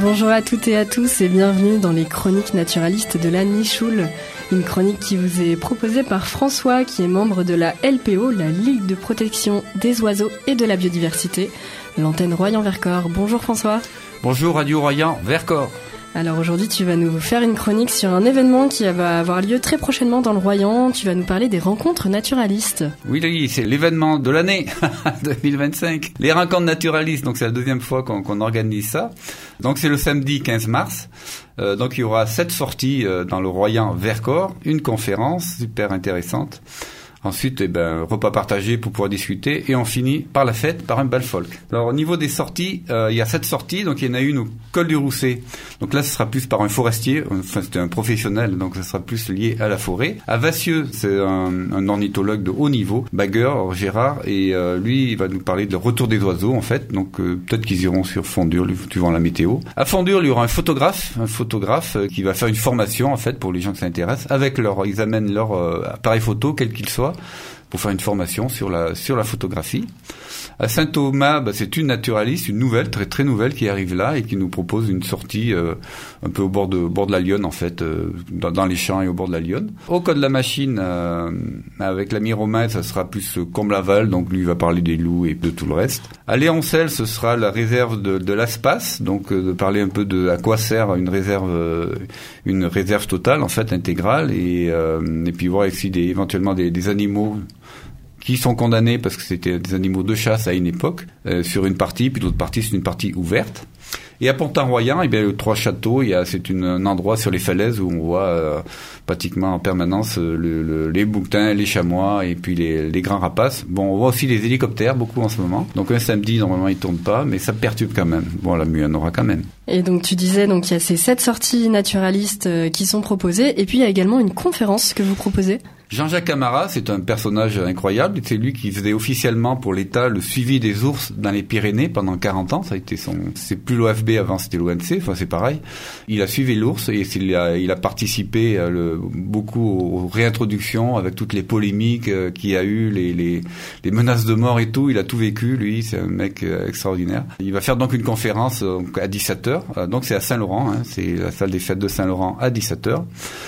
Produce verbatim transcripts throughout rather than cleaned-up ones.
Bonjour à toutes et à tous et bienvenue dans les chroniques naturalistes de la Nichoul. Une chronique qui vous est proposée par François, qui est membre de la L P O, la Ligue de protection des oiseaux et de la biodiversité, l'antenne Royan-Vercors. Bonjour François. Bonjour Radio Royan-Vercors. Alors aujourd'hui, tu vas nous faire une chronique sur un événement qui va avoir lieu très prochainement dans le Royan. Tu vas nous parler des rencontres naturalistes. Oui, oui, c'est l'événement de l'année deux mille vingt-cinq. Les rencontres naturalistes, donc c'est la deuxième fois qu'on, qu'on organise ça. Donc c'est le samedi quinze mars. Euh, donc il y aura sept sorties euh, dans le Royan-Vercors, une conférence super intéressante. Ensuite, eh ben, repas partagé pour pouvoir discuter. Et on finit par la fête, par un bal folk. Alors, au niveau des sorties, euh, il y a sept sorties. Donc, il y en a une au col du Rousset. Donc là, ce sera plus par un forestier. Enfin, c'était un professionnel. Donc, ce sera plus lié à la forêt. À Vassieux, c'est un, un ornithologue de haut niveau. Bagueur, Gérard. Et euh, lui, il va nous parler de le retour des oiseaux, en fait. Donc, euh, peut-être qu'ils iront sur Fondure, suivant la météo. À Fondure, il y aura un photographe. Un photographe euh, qui va faire une formation, en fait, pour les gens qui s'intéressent. Avec leur, ils amènent leur euh, appareil photo, quel qu'il soit, pour faire une formation sur la sur la photographie. À Saint-Thomas, bah, c'est une naturaliste, une nouvelle, très très nouvelle qui arrive là et qui nous propose une sortie euh, un peu au bord de au bord de la Lyonne en fait, euh, dans, dans les champs et au bord de la Lyonne. Au Code de la Machine, euh, avec l'ami Romain, ça sera plus euh, Comble-Laval, donc lui il va parler des loups et de tout le reste. À Léoncel, ce sera la réserve de, de l'Aspace, donc euh, de parler un peu de à quoi sert une réserve, euh, une réserve totale en fait intégrale et euh, et puis voir aussi des éventuellement des, des animaux qui sont condamnés parce que c'était des animaux de chasse à une époque, euh, sur une partie, puis l'autre partie, c'est une partie ouverte. Et à Pont-en-Royan, eh bien, il y a trois châteaux, il y a, c'est une, un endroit sur les falaises où on voit euh, pratiquement en permanence euh, le, le, les bouquetins, les chamois et puis les, les grands rapaces. Bon, on voit aussi les hélicoptères, beaucoup en ce moment. Donc un samedi, normalement, ils tournent pas, mais ça perturbe quand même. Bon, la mue en aura quand même. Et donc tu disais, donc il y a ces sept sorties naturalistes euh, qui sont proposées, et puis il y a également une conférence que vous proposez. Jean-Jacques Camara, c'est un personnage incroyable. C'est lui qui faisait officiellement pour l'État le suivi des ours dans les Pyrénées pendant quarante ans. Ça a été son, c'est plus l'O F B avant, c'était l'O N C. Enfin, c'est pareil. Il a suivi l'ours et il a, il a participé à le, beaucoup aux réintroductions avec toutes les polémiques euh, qu'il y a eu, les, les, les menaces de mort et tout. Il a tout vécu, lui. C'est un mec euh, extraordinaire. Il va faire donc une conférence euh, à dix-sept heures. Euh, donc c'est à Saint-Laurent, hein, c'est la salle des fêtes de Saint-Laurent à dix-sept heures.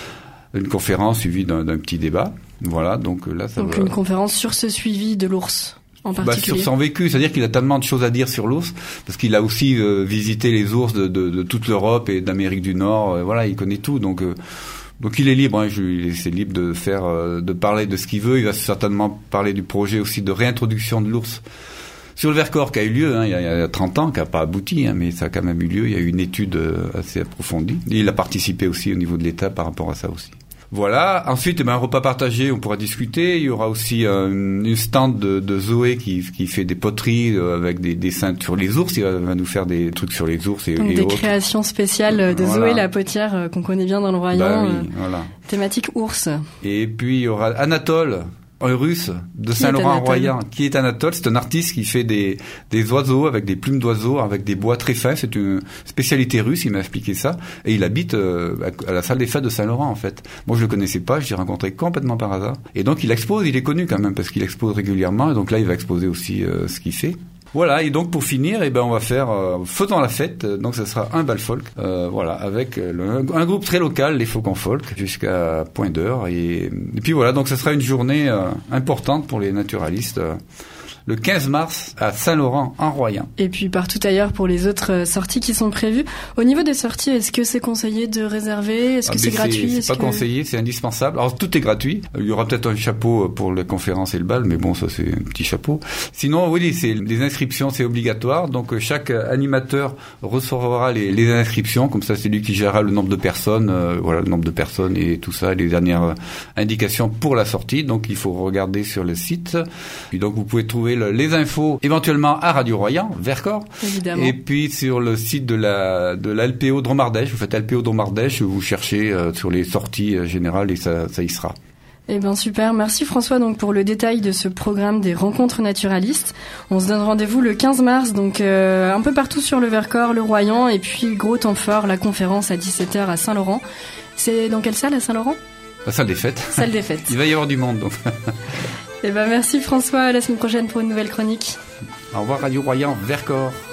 Une conférence suivie d'un, d'un petit débat. Voilà, donc là, ça donc va... une conférence sur ce suivi de l'ours en particulier. Bah, sur son vécu, c'est-à-dire qu'il a tellement de choses à dire sur l'ours, parce qu'il a aussi euh, visité les ours de, de, de toute l'Europe et d'Amérique du Nord. Euh, voilà, il connaît tout, donc euh, donc il est libre. Hein, je, il est, c'est libre de faire, euh, de parler de ce qu'il veut. Il va certainement parler du projet aussi de réintroduction de l'ours sur le Vercors qui a eu lieu, hein, il, y a, il y a trente ans, qui n'a pas abouti, hein, mais ça a quand même eu lieu. Il y a eu une étude euh, assez approfondie. Et il a participé aussi au niveau de l'État par rapport à ça aussi. Voilà. Ensuite, eh ben, un repas partagé, on pourra discuter. Il y aura aussi euh, une stand de, de Zoé qui, qui fait des poteries euh, avec des dessins sur les ours. Il va, va nous faire des trucs sur les ours et, donc et des autres. Créations spéciales de voilà. Zoé la potière euh, qu'on connaît bien dans le Royan. Bah oui, euh, voilà. Thématique ours. Et puis il y aura Anatole, un russe de Qui Saint-Laurent-en-Royan, qui est Anatole. C'est un artiste qui fait des, des oiseaux avec des plumes d'oiseaux, avec des bois très fins. C'est une spécialité russe, il m'a expliqué ça. Et il habite euh, à la salle des fêtes de Saint-Laurent, en fait. Moi, je le connaissais pas, je l'ai rencontré complètement par hasard. Et donc, il expose, il est connu quand même, parce qu'il expose régulièrement. Et donc là, il va exposer aussi euh, ce qu'il fait. Voilà, et donc pour finir, eh ben on va faire euh, faisons la fête. Donc ça sera un bal folk, euh, voilà, avec euh, le, un groupe très local, les Faucons Folk, jusqu'à point d'heure. Et, et puis voilà, donc ça sera une journée euh, importante pour les naturalistes. Euh, le quinze mars à Saint-Laurent-en-Royan. Et puis partout ailleurs pour les autres sorties qui sont prévues. Au niveau des sorties, est-ce que c'est conseillé de réserver ? Est-ce que ah, c'est gratuit ? C'est, est-ce c'est pas que... conseillé, c'est indispensable. Alors tout est gratuit. Il y aura peut-être un chapeau pour les conférences et le bal, mais bon, ça c'est un petit chapeau. Sinon, oui, c'est les inscriptions, c'est obligatoire. Donc chaque animateur recevra les, les inscriptions. Comme ça, c'est lui qui gérera le nombre de personnes, euh, voilà, le nombre de personnes et tout ça, les dernières indications pour la sortie. Donc il faut regarder sur le site. Puis donc vous pouvez trouver les infos éventuellement à Radio Royan, Vercors. Évidemment. Et puis sur le site de la de l'L P O Dromardèche, vous faites L P O Dromardèche, vous cherchez euh, sur les sorties euh, générales et ça, ça y sera. Eh ben super, merci François donc pour le détail de ce programme des rencontres naturalistes. On se donne rendez-vous le quinze mars, donc euh, un peu partout sur le Vercors, le Royan, et puis gros temps fort, la conférence à dix-sept heures à Saint-Laurent. C'est dans quelle salle à Saint-Laurent ? La salle des fêtes. Salle des fêtes. Il va y avoir du monde donc. Eh ben merci François, à la semaine prochaine pour une nouvelle chronique. Au revoir Radio Royan, Vercors.